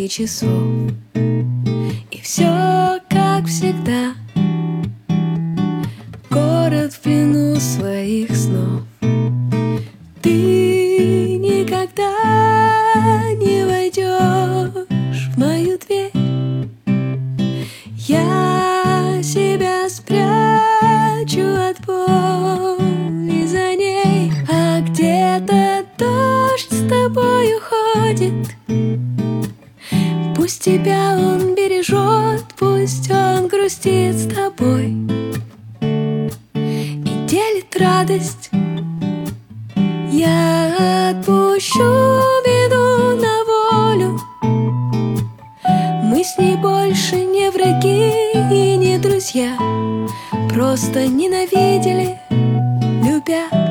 стрелки часов. И все как всегда, город в плену своих снов. Ты никогда не войдешь в мою дверь. Я себя спрячу от боли за ней, а где-то дождь с тобой уходит. Пусть тебя он бережет, пусть он грустит с тобой и делит радость. Я отпущу беду на волю. Мы с ней больше не враги и не друзья, просто ненавидели, любя.